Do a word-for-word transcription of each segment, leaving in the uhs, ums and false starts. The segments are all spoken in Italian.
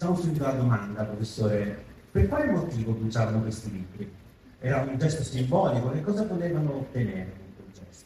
facciamo subito la domanda, professore, per quale motivo bruciavano questi libri? Era un gesto simbolico, che cosa volevano ottenere con quel gesto?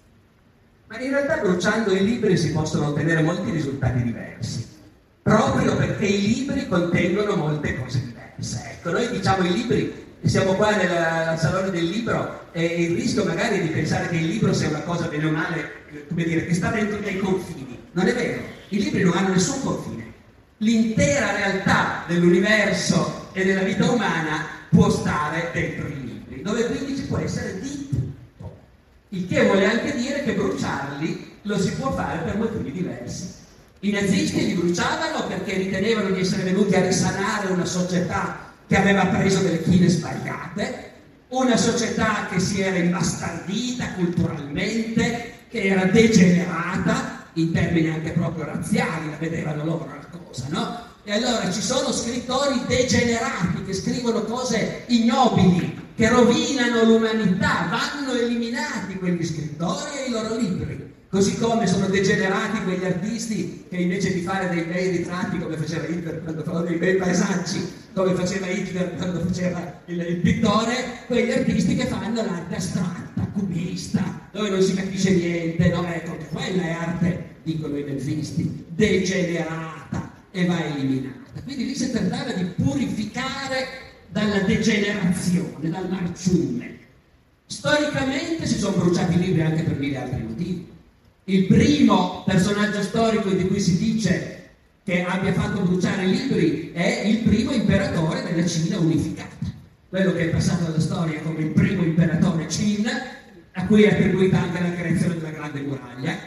Ma in realtà bruciando i libri si possono ottenere molti risultati diversi, proprio perché i libri contengono molte cose diverse. Ecco, noi diciamo i libri, siamo qua nel, al Salone del Libro, e il rischio magari di pensare che il libro sia una cosa bene o male, come dire, che sta dentro dei confini. Non è vero, i libri non hanno nessun confine. L'intera realtà dell'universo e della vita umana può stare dentro i libri, dove quindi ci può essere di tutto. Il che vuole anche dire che bruciarli lo si può fare per motivi diversi. I nazisti li bruciavano perché ritenevano di essere venuti a risanare una società che aveva preso delle chine sbagliate, una società che si era imbastardita culturalmente, che era degenerata, in termini anche proprio razziali, la vedevano loro la cosa, no? E allora ci sono scrittori degenerati che scrivono cose ignobili, che rovinano l'umanità, vanno eliminati quegli scrittori e i loro libri. Così come sono degenerati quegli artisti che invece di fare dei bei ritratti come faceva Hitler quando faceva dei bei paesaggi, come faceva Hitler quando faceva il, il pittore, quegli artisti che fanno l'arte astratta, cubista, dove non si capisce niente, no? Ecco, che quella è arte, dicono i nazisti, degenerata e va eliminata. Quindi lì si trattava di purificare dalla degenerazione, dal marciume. Storicamente si sono bruciati i libri anche per mille altri motivi. Il primo personaggio storico di cui si dice che abbia fatto bruciare i libri è il primo imperatore della Cina unificata, quello che è passato alla storia come il primo imperatore Qin, a cui è attribuita anche la creazione della Grande Muraglia,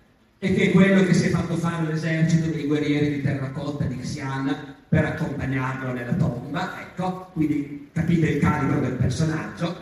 e che è quello che si è fatto fare l'esercito dei guerrieri di terracotta di Xi'an per accompagnarlo nella tomba, ecco, quindi capite il calibro del personaggio.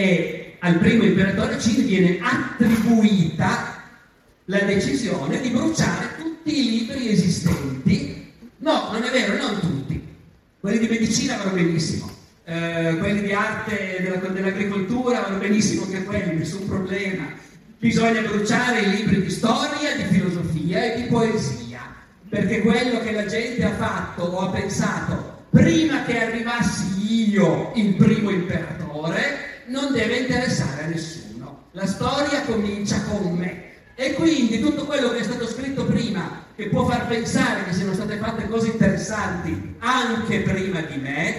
E al primo imperatore Qin viene attribuita la decisione di bruciare tutti i libri esistenti. No, non è vero, non tutti. Quelli di medicina vanno benissimo, eh, quelli di arte della, dell'agricoltura vanno benissimo anche quelli, nessun problema. Bisogna bruciare i libri di storia, di filosofia e di poesia, perché quello che la gente ha fatto o ha pensato prima che arrivassi io, il primo imperatore, non deve interessare a nessuno. La storia comincia con me. E quindi tutto quello che è stato scritto prima, che può far pensare che siano state fatte cose interessanti anche prima di me,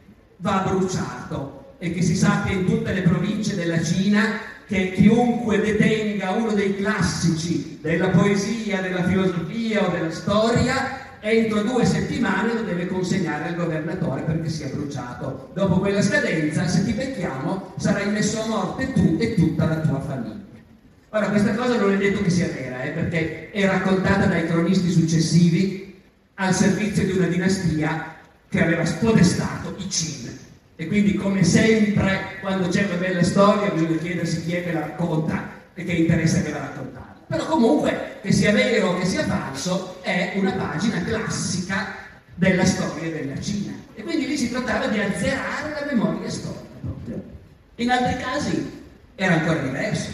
va bruciato. E che si sappia in tutte le province della Cina che chiunque detenga uno dei classici della poesia, della filosofia o della storia, entro due settimane lo deve consegnare al governatore perché sia bruciato. Dopo quella scadenza, se ti becchiamo, sarai messo a morte tu e tutta la tua famiglia. Ora, questa cosa non è detto che sia vera, eh, perché è raccontata dai cronisti successivi al servizio di una dinastia che aveva spodestato i Qin. E quindi, come sempre, quando c'è una bella storia, bisogna chiedersi chi è che la racconta e che interesse aveva raccontarla. Però comunque, che sia vero o che sia falso, è una pagina classica della storia della Cina. E quindi lì si trattava di azzerare la memoria storica proprio. In altri casi era ancora diverso.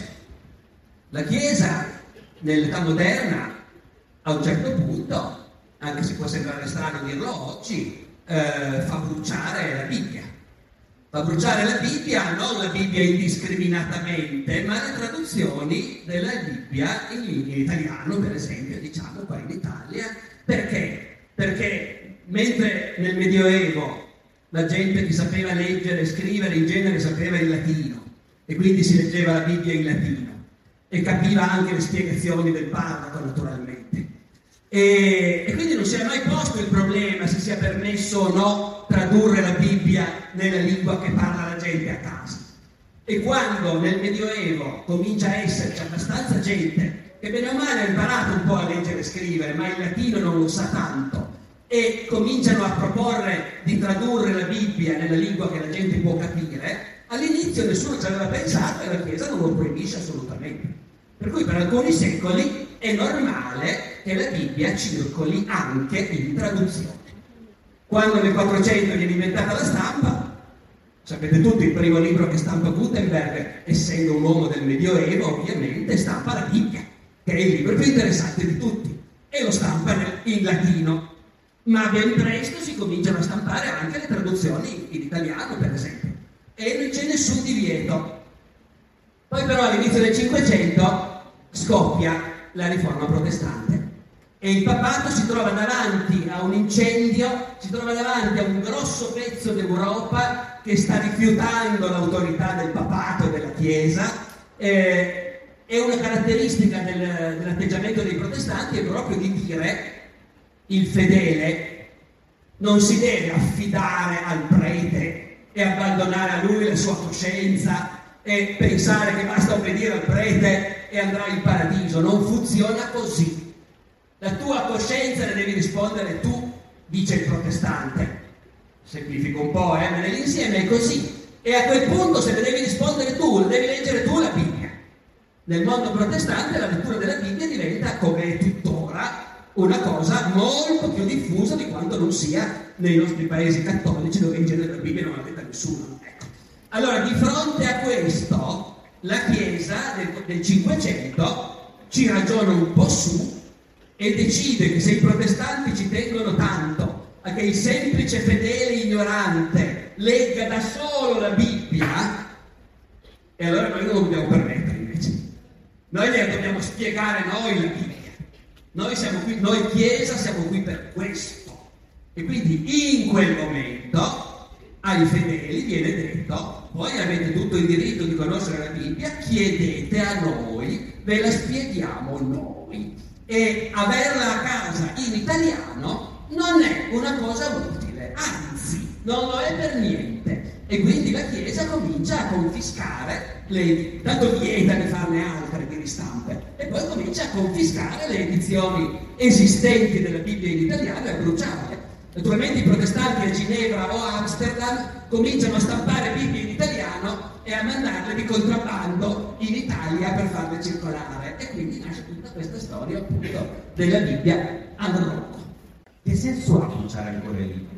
La Chiesa, nell'età moderna, a un certo punto, anche se può sembrare strano dirlo oggi, eh, fa bruciare la Bibbia. Fa bruciare la Bibbia, non la Bibbia indiscriminatamente, ma le traduzioni della Bibbia in lingua italiano, per esempio, diciamo qua in Italia. Perché? Perché mentre nel Medioevo la gente che sapeva leggere e scrivere in genere sapeva il latino, e quindi si leggeva la Bibbia in latino, e capiva anche le spiegazioni del parroco, naturalmente. E, e quindi non si è mai posto il problema se sia permesso o no tradurre la Bibbia nella lingua che parla la gente a casa. E quando nel Medioevo comincia a esserci abbastanza gente che bene o male ha imparato un po' a leggere e scrivere, ma il latino non lo sa tanto, e cominciano a proporre di tradurre la Bibbia nella lingua che la gente può capire, all'inizio nessuno ci aveva pensato e la Chiesa non lo proibisce assolutamente. Per cui per alcuni secoli è normale che la Bibbia circoli anche in traduzione. Quando nel quattrocento viene inventata la stampa, sapete tutti il primo libro che stampa Gutenberg, essendo un uomo del Medioevo, ovviamente stampa la Bibbia, che è il libro più interessante di tutti, e lo stampa in latino. Ma ben presto si cominciano traduzioni in italiano, per esempio, e non c'è nessun divieto. Poi però all'inizio del Cinquecento scoppia la riforma protestante e il papato si trova davanti a un incendio, si trova davanti a un grosso pezzo d'Europa che sta rifiutando l'autorità del papato e della Chiesa. Eh, e una caratteristica del, dell'atteggiamento dei protestanti è proprio di dire: il fedele non si deve affidare al prete e abbandonare a lui la sua coscienza e pensare che basta obbedire al prete e andrà in paradiso. Non funziona così. La tua coscienza ne devi rispondere tu, dice il protestante. Semplifico un po', eh, ma nell'insieme è così. E a quel punto, se ne devi rispondere tu, devi leggere tu la Bibbia. Nel mondo protestante la lettura della Bibbia diventa, come è tuttora, una cosa molto più diffusa di quanto non sia nei nostri paesi cattolici, dove in genere la Bibbia non la letta nessuno. Ecco. Allora, di fronte a questo, la Chiesa del, del Cinquecento ci ragiona un po' su e decide che se i protestanti ci tengono tanto a che il semplice fedele ignorante legga da solo la Bibbia, e allora noi non lo dobbiamo permettere invece. Noi le dobbiamo spiegare noi la Bibbia. Noi siamo qui, noi Chiesa siamo qui per questo. E quindi in quel momento ai fedeli viene detto: voi avete tutto il diritto di conoscere la Bibbia, chiedete a noi, ve la spieghiamo noi. E averla a casa in italiano non è una cosa utile, anzi, non lo è per niente. E quindi la Chiesa comincia a confiscare le, tanto vieta di farne altre di ristampe, e poi comincia a confiscare le edizioni esistenti della Bibbia in italiano e a bruciarle. Naturalmente i protestanti a Ginevra o a Amsterdam cominciano a stampare Bibbie in italiano e a mandarle di contrabbando in Italia per farle circolare, e quindi nasce tutta questa storia appunto della Bibbia al Rocco. Che senso ha bruciare ancora i libri?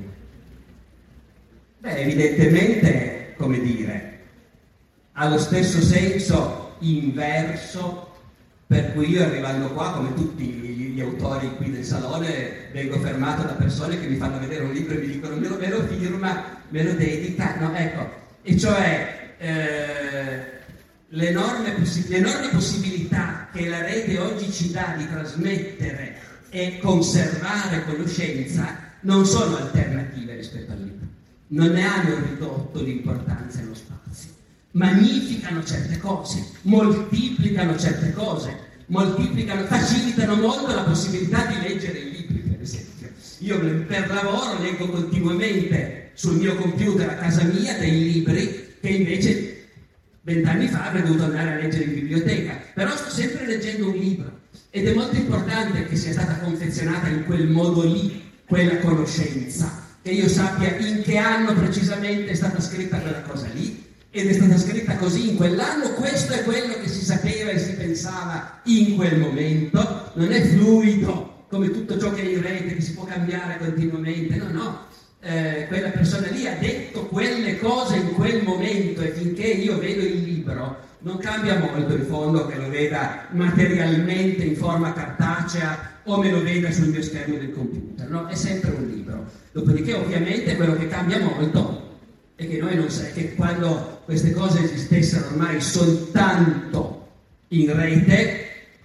Beh, evidentemente, come dire, ha lo stesso senso inverso per cui io, arrivando qua, come tutti gli autori qui del salone, vengo fermato da persone che mi fanno vedere un libro e mi dicono: me lo, me lo firma, me lo dedica, no, ecco, e cioè eh, l'enorme, possi- l'enorme possibilità che la rete oggi ci dà di trasmettere e conservare conoscenza non sono alternative rispetto al libro. Non ne hanno ridotto l'importanza e lo spazio, magnificano certe cose, moltiplicano certe cose, moltiplicano, facilitano molto la possibilità di leggere i libri, per esempio. Io per lavoro leggo continuamente sul mio computer a casa mia dei libri che invece vent'anni fa avrei dovuto andare a leggere in biblioteca, però sto sempre leggendo un libro, ed è molto importante che sia stata confezionata in quel modo lì, quella conoscenza, che io sappia in che anno precisamente è stata scritta quella cosa lì, ed è stata scritta così in quell'anno, questo è quello che si sapeva e si pensava in quel momento. Non è fluido come tutto ciò che è in rete, che si può cambiare continuamente, no, no, eh, quella persona lì ha detto quelle cose in quel momento, e finché io vedo il libro non cambia molto in fondo che lo veda materialmente in forma cartacea o me lo veda sul mio schermo del computer, no? È sempre un libro. Dopodiché ovviamente quello che cambia molto è che noi non sai che quando queste cose esistessero ormai soltanto in rete,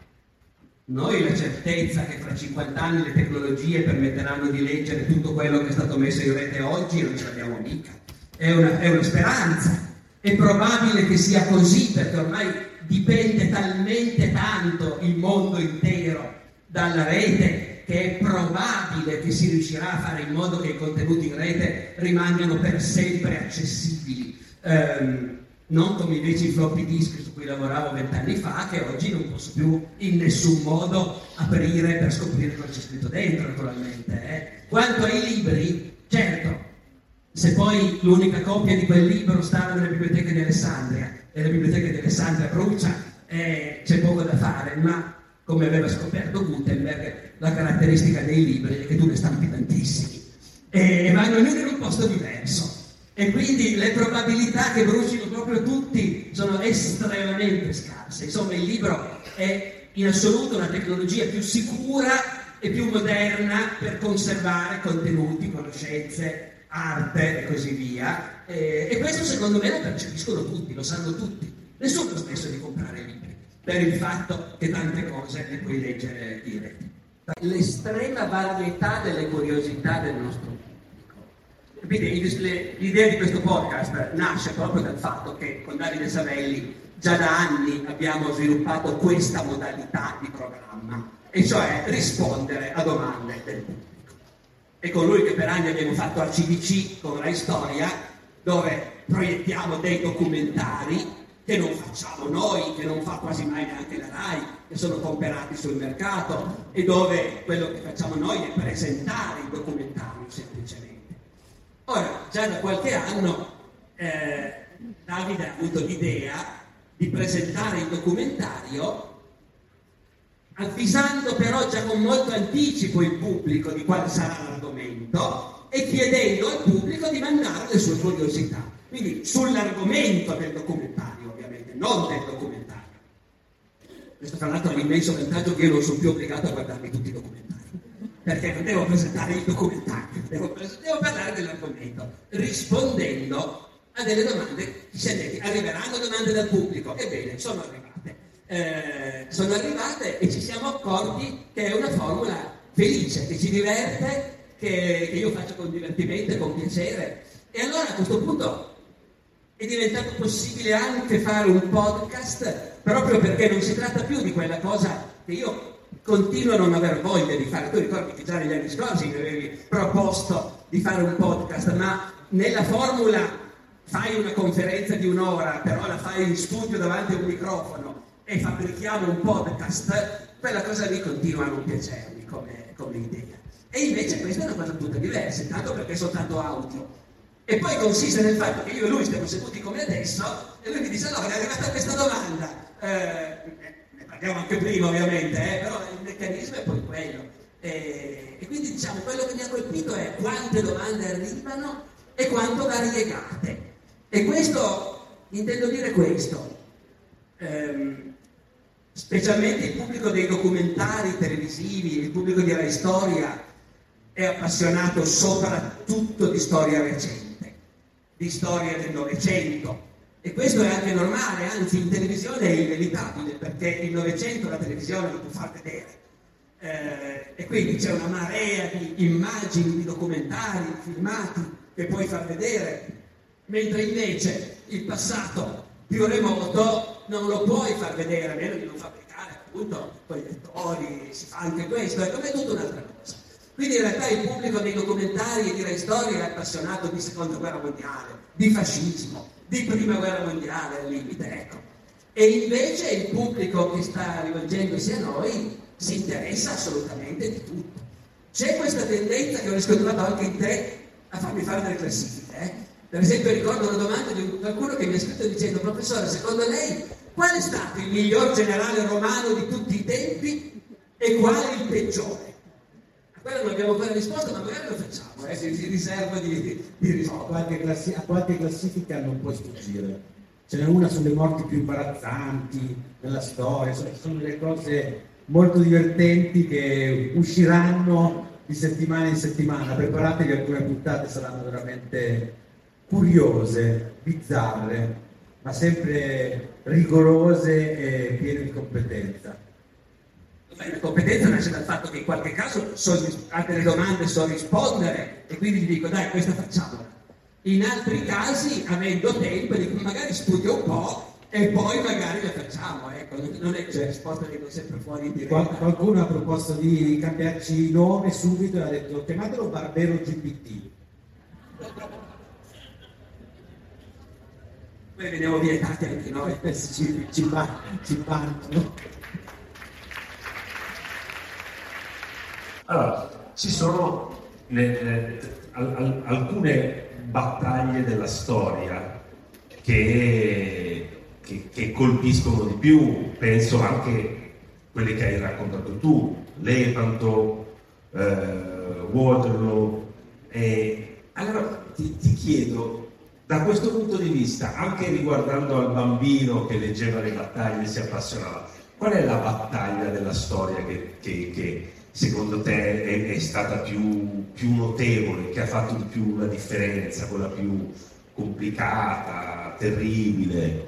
noi la certezza che fra cinquanta anni le tecnologie permetteranno di leggere tutto quello che è stato messo in rete oggi non ce l'abbiamo mica. È una, è una speranza. È probabile che sia così, perché ormai dipende talmente tanto il mondo intero dalla rete che è probabile che si riuscirà a fare in modo che i contenuti in rete rimangano per sempre accessibili, ehm, non come invece i floppy disk su cui lavoravo vent'anni fa, che oggi non posso più in nessun modo aprire per scoprire cosa c'è scritto dentro, naturalmente. Eh. Quanto ai libri, certo, se poi l'unica copia di quel libro stava nelle biblioteche di Alessandria e le biblioteche di Alessandria brucia, eh, c'è poco da fare, ma come aveva scoperto Gutenberg, la caratteristica dei libri è che tu ne stampi tantissimi e vanno ognuno in un posto diverso, e quindi le probabilità che brucino proprio tutti sono estremamente scarse. Insomma, il libro è in assoluto una tecnologia più sicura e più moderna per conservare contenuti, conoscenze, arte e così via, e, e questo secondo me lo percepiscono tutti, lo sanno tutti. Nessuno ha smesso di comprare libri per il fatto che tante cose le puoi leggere in rete. L'estrema varietà delle curiosità del nostro pubblico. Quindi l'idea di questo podcast nasce proprio dal fatto che con Davide Savelli già da anni abbiamo sviluppato questa modalità di programma, e cioè rispondere a domande del pubblico. È con lui che per anni abbiamo fatto A C D C con Rai Storia, dove proiettiamo dei documentari che non facciamo noi, che non fa quasi mai neanche la Rai, che sono comperati sul mercato, e dove quello che facciamo noi è presentare il documentario semplicemente. Ora, già da qualche anno eh, Davide ha avuto l'idea di presentare il documentario avvisando però già con molto anticipo il pubblico di quale sarà l'argomento e chiedendo al pubblico di mandare le sue curiosità. Quindi sull'argomento del documentario, ovviamente, non del documentario. Questo tra l'altro è l'immenso vantaggio che io non sono più obbligato a guardarmi tutti i documentari, perché non devo presentare il documentario, devo, pres- devo parlare dell'argomento, rispondendo a delle domande che siete detti. Arriveranno domande dal pubblico? Ebbene, sono arrivate. Eh, sono arrivate e ci siamo accorti che è una formula felice, che ci diverte, che, che io faccio con divertimento e con piacere. E allora a questo punto è diventato possibile anche fare un podcast, proprio perché non si tratta più di quella cosa che io continuo a non aver voglia di fare. Tu ricordi che già negli anni scorsi mi avevi proposto di fare un podcast, ma nella formula fai una conferenza di un'ora, però la fai in studio davanti a un microfono e fabbrichiamo un podcast, quella cosa lì continua a non piacermi come, come idea. E invece questa è una cosa tutta diversa, tanto perché è soltanto audio. E poi consiste nel fatto che io e lui stiamo seduti come adesso, e lui mi dice: allora, è arrivata questa domanda, eh, ne parliamo anche prima ovviamente, eh, però il meccanismo è poi quello. E, e quindi diciamo, quello che mi ha colpito è quante domande arrivano e quanto variegate. E questo, intendo dire questo, ehm, specialmente il pubblico dei documentari televisivi, il pubblico di Rai Storia, è appassionato soprattutto di storia recente, di storia del Novecento, e questo è anche normale, anzi in televisione è inevitabile, perché il Novecento la televisione lo può far vedere, eh, e quindi c'è una marea di immagini, di documentari, di filmati che puoi far vedere, mentre invece il passato più remoto non lo puoi far vedere, a meno di non fabbricare appunto con gli lettori, si fa anche questo, ecco, è tutta un'altra cosa. Quindi in realtà il pubblico dei documentari e di Rai Storia è appassionato di seconda guerra mondiale, di fascismo, di prima guerra mondiale al limite, ecco. E invece il pubblico che sta rivolgendosi a noi si interessa assolutamente di tutto. C'è questa tendenza che ho riscontrato anche in te a farmi fare delle classifiche, eh? Per esempio ricordo una domanda di qualcuno che mi ha scritto dicendo: professore, secondo lei qual è stato il miglior generale romano di tutti i tempi e qual è il peggiore? A quello non abbiamo ancora risposto, ma magari lo facciamo, eh? si, si riserva di, di rispondere. A qualche, classi- a qualche classifica non puoi sfuggire. Ce n'è una sulle morti più imbarazzanti della storia, sono, sono delle cose molto divertenti che usciranno di settimana in settimana. Preparatevi, alcune puntate saranno veramente curiose, bizzarre, ma sempre rigorose e piene di competenza. La competenza nasce dal fatto che in qualche caso so, a delle domande so rispondere e quindi gli dico: dai, questa facciamola. In altri casi, avendo tempo, dico magari studio un po' e poi magari la facciamo, ecco, non è che la risposta dico sempre fuori in diretta. Qualcuno ha proposto di cambiarci nome subito e ha detto: chiamatelo Barbero G P T. Poi veniamo vietati anche noi. ci, ci, ci parlano. Allora, ci sono le, le, al, al, alcune battaglie della storia che, che, che colpiscono di più, penso anche quelle che hai raccontato tu, Lepanto, eh, Waterloo. E allora ti, ti chiedo, da questo punto di vista, anche riguardando al bambino che leggeva le battaglie e si appassionava, qual è la battaglia della storia che, che, che secondo te è, è stata più, più notevole, che ha fatto di più la differenza, quella più complicata, terribile?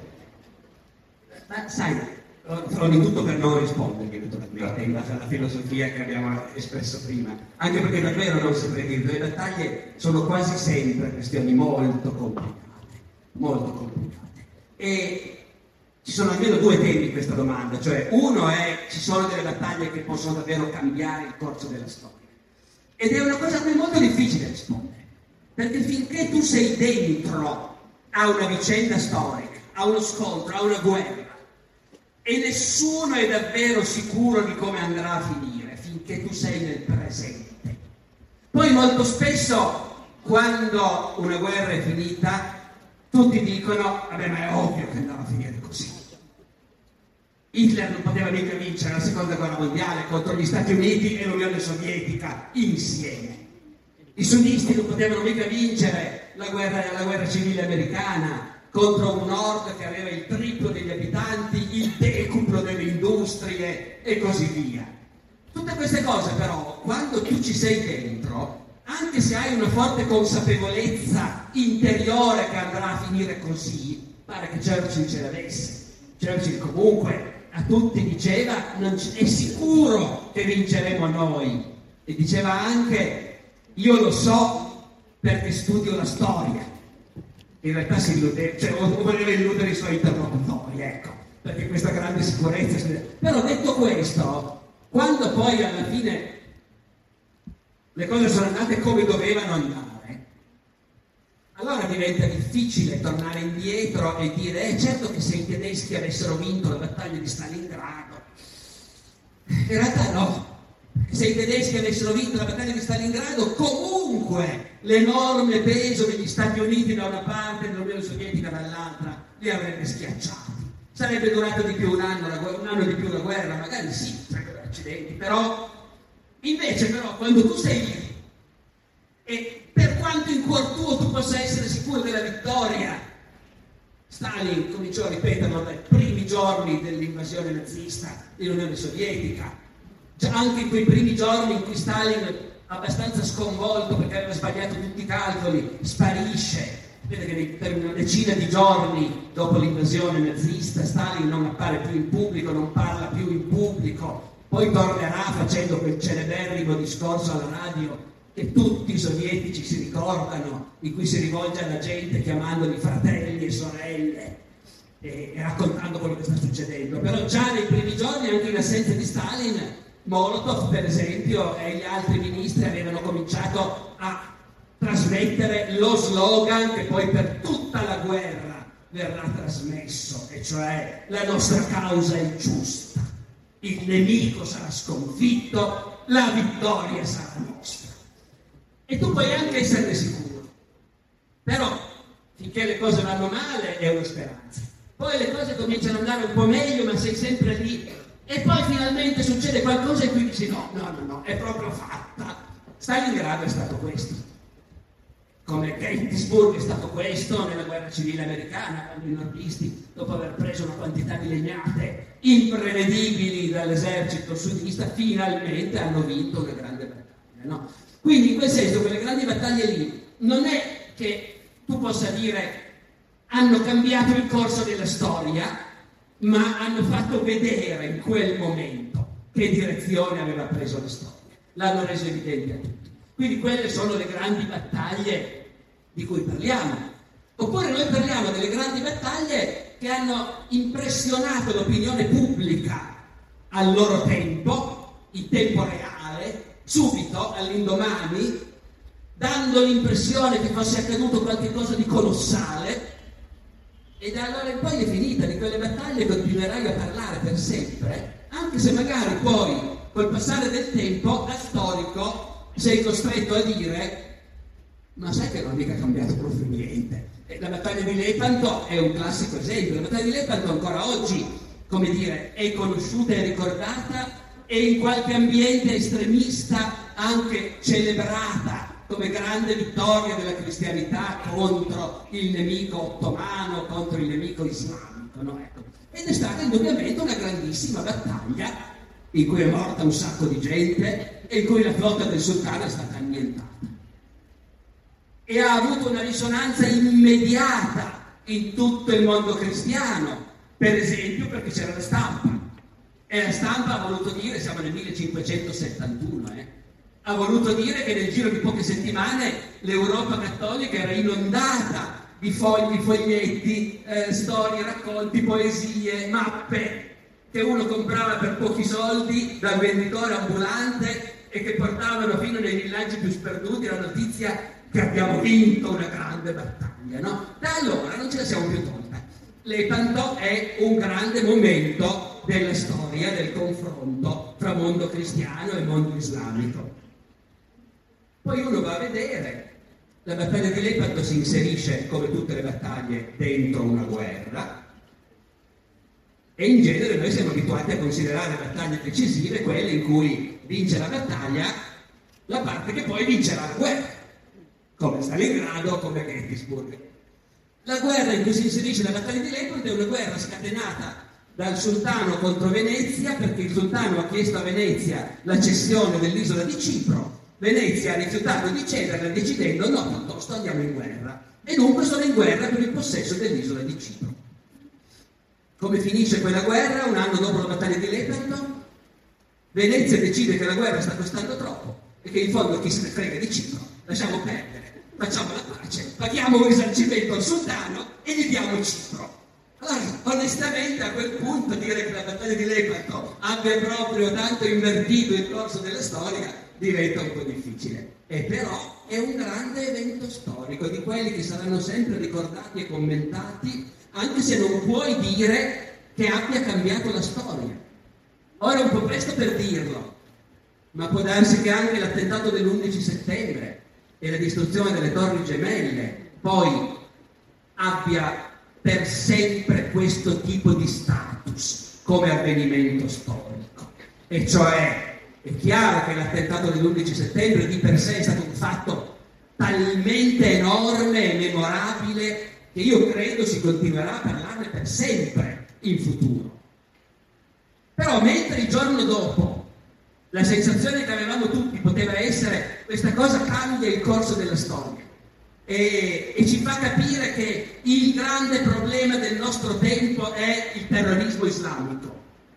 Ma sai, farò di tutto per non rispondere naturalmente in base alla filosofia che abbiamo espresso prima, anche perché davvero non saprei dire, le battaglie sono quasi sempre questioni molto complicate, molto complicate. E ci sono almeno due temi in questa domanda, cioè uno è ci sono delle battaglie che possono davvero cambiare il corso della storia. Ed è una cosa a cui è molto difficile rispondere, perché finché tu sei dentro a una vicenda storica, a uno scontro, a una guerra, e nessuno è davvero sicuro di come andrà a finire, finché tu sei nel presente. Poi molto spesso, quando una guerra è finita, tutti dicono, vabbè, ma è ovvio che andava a finire così. Hitler non poteva mica vincere la seconda guerra mondiale contro gli Stati Uniti e l'Unione Sovietica insieme. I sunnisti non potevano mica vincere la guerra, la guerra civile americana contro un nord che aveva il triplo degli abitanti, il decuplo delle industrie e così via. Tutte queste cose però, quando tu ci sei dentro, anche se hai una forte consapevolezza interiore che andrà a finire così, pare che Churchill ce l'avesse. Churchill comunque a tutti diceva non c- è sicuro che vinceremo noi, e diceva anche io lo so perché studio la storia. In realtà si illudeva, cioè o voleva illudere i suoi interlocutori, ecco, perché questa grande sicurezza. Però detto questo, quando poi alla fine le cose sono andate come dovevano andare, allora diventa difficile tornare indietro e dire eh certo che se i tedeschi avessero vinto la battaglia di Stalingrado, in realtà no, se i tedeschi avessero vinto la battaglia di Stalingrado comunque l'enorme peso degli Stati Uniti da una parte e dell'Unione Sovietica dall'altra li avrebbe schiacciati. Sarebbe durato di più un anno, un anno di più la guerra, magari sì, sarebbero accidenti, però invece però quando tu sei lì e per quanto in cuor tuo tu possa essere sicuro della vittoria, Stalin cominciò a ripeterlo dai primi giorni dell'invasione nazista dell'Unione Sovietica, già anche in quei primi giorni in cui Stalin, abbastanza sconvolto perché aveva sbagliato tutti i calcoli, sparisce. Vede che per una decina di giorni dopo l'invasione nazista Stalin non appare più in pubblico, non parla più in pubblico, poi tornerà facendo quel celeberrimo discorso alla radio che tutti i sovietici si ricordano, in cui si rivolge alla gente chiamandoli fratelli e sorelle e, e raccontando quello che sta succedendo. Però già nei primi giorni, anche in assenza di Stalin, Molotov per esempio e gli altri ministri avevano cominciato a trasmettere lo slogan che poi per tutta la guerra verrà trasmesso, e cioè la nostra causa è giusta, il nemico sarà sconfitto, la vittoria sarà nostra. E tu puoi anche esserne sicuro, però finché le cose vanno male è una speranza, poi le cose cominciano ad andare un po' meglio ma sei sempre lì e poi finalmente succede qualcosa e tu dici no, no, no, no, è proprio fatta. Stalingrado è stato questo, come Gettysburg è stato questo nella guerra civile americana, quando i nordisti, dopo aver preso una quantità di legnate imprevedibili dall'esercito sudista, finalmente hanno vinto le grandi battaglie, no? Quindi in quel senso quelle grandi battaglie lì non è che tu possa dire hanno cambiato il corso della storia, ma hanno fatto vedere in quel momento che direzione aveva preso la storia, l'hanno reso evidente a tutti. Quindi quelle sono le grandi battaglie di cui parliamo. Oppure noi parliamo delle grandi battaglie che hanno impressionato l'opinione pubblica al loro tempo, in tempo reale, subito, all'indomani, dando l'impressione che fosse accaduto qualcosa di colossale, e da allora in poi è finita. Di quelle battaglie continuerai a parlare per sempre, anche se magari poi, col passare del tempo, da storico, sei costretto a dire ma sai che non ha mica cambiato proprio niente. E la battaglia di Lepanto è un classico esempio. La battaglia di Lepanto ancora oggi, come dire, è conosciuta e ricordata e in qualche ambiente estremista anche celebrata come grande vittoria della cristianità contro il nemico ottomano, contro il nemico islamico, no? Ecco. Ed è stata indubbiamente una grandissima battaglia in cui è morta un sacco di gente, e in cui la flotta del sultano è stata annientata. E ha avuto una risonanza immediata in tutto il mondo cristiano, per esempio perché c'era la stampa. E la stampa ha voluto dire, siamo nel millecinquecentosettantuno, eh, ha voluto dire che nel giro di poche settimane l'Europa cattolica era inondata di fogli, foglietti, eh, storie, racconti, poesie, mappe che uno comprava per pochi soldi dal venditore ambulante e che portavano fino nei villaggi più sperduti la notizia che abbiamo vinto una grande battaglia, no? Da allora non ce la siamo più tolta. Lepanto è un grande momento della storia del confronto fra mondo cristiano e mondo islamico. Poi uno va a vedere, la battaglia di Lepanto si inserisce, come tutte le battaglie, dentro una guerra, e in genere noi siamo abituati a considerare battaglie decisive quelle in cui vince la battaglia la parte che poi vincerà la guerra, come Stalingrado, come Gettysburg. La guerra in cui si inserisce la battaglia di Lepanto è una guerra scatenata dal sultano contro Venezia, perché il sultano ha chiesto a Venezia la cessione dell'isola di Cipro. Venezia ha rifiutato di cederla decidendo no, piuttosto andiamo in guerra. E dunque sono in guerra per il possesso dell'isola di Cipro. Come finisce quella guerra? Un anno dopo la battaglia di Lepanto, Venezia decide che la guerra sta costando troppo e che in fondo chi se ne frega di Cipro, lasciamo perdere, facciamo la pace, paghiamo un risarcimento al sultano e gli diamo Cipro. Allora, onestamente a quel punto dire che la battaglia di Lepanto abbia proprio tanto invertito il corso della storia diventa un po' difficile. E però è un grande evento storico, di quelli che saranno sempre ricordati e commentati, anche se non puoi dire che abbia cambiato la storia. Ora è un po' presto per dirlo, ma può darsi che anche l'attentato dell'undici settembre e la distruzione delle Torri Gemelle poi abbia per sempre questo tipo di status come avvenimento storico. E cioè, è chiaro che l'attentato dell'undici settembre di per sé è stato un fatto talmente enorme e memorabile che io credo si continuerà a parlarne per sempre in futuro. Però mentre il giorno dopo la sensazione che avevamo tutti poteva essere questa cosa cambia il corso della storia e, e ci fa capire che il grande problema del nostro tempo è il terrorismo islamico.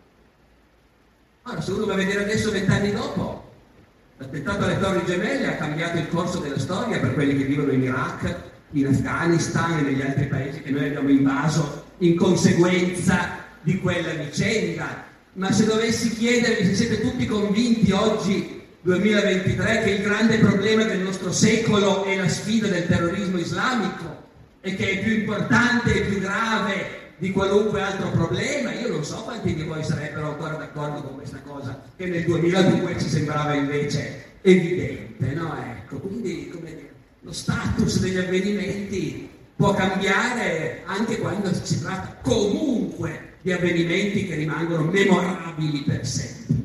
Ora, se uno va a vedere adesso, vent'anni dopo, l'attentato alle Torri Gemelle ha cambiato il corso della storia per quelli che vivono in Iraq, in Afghanistan e negli altri paesi che noi abbiamo invaso in conseguenza di quella vicenda. Ma se dovessi chiedervi se siete tutti convinti oggi, duemilaventitré, che il grande problema del nostro secolo è la sfida del terrorismo islamico e che è più importante e più grave di qualunque altro problema, io non so quanti di voi sarebbero ancora d'accordo con questa cosa, che nel duemiladue ci sembrava invece evidente, no? Ecco, quindi, come dire, lo status degli avvenimenti può cambiare anche quando si tratta comunque di avvenimenti che rimangono memorabili per sempre.